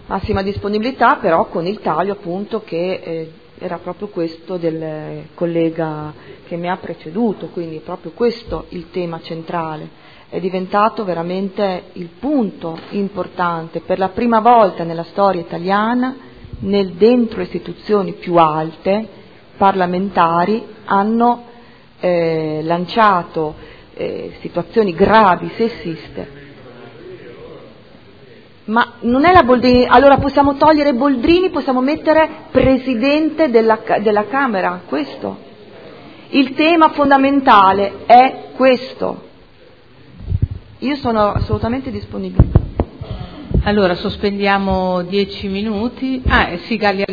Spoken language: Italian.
Massima disponibilità, però con il taglio appunto che era proprio questo del collega che mi ha preceduto, quindi proprio questo il tema centrale. È diventato veramente il punto importante per la prima volta nella storia italiana, dentro istituzioni più alte, parlamentari, hanno lanciato situazioni gravi, sessiste. Ma non è la Boldrini, allora possiamo togliere Boldrini, possiamo mettere Presidente della Camera, questo. Il tema fondamentale è questo. Io sono assolutamente disponibile. Allora sospendiamo 10 minuti. Sì, Galli.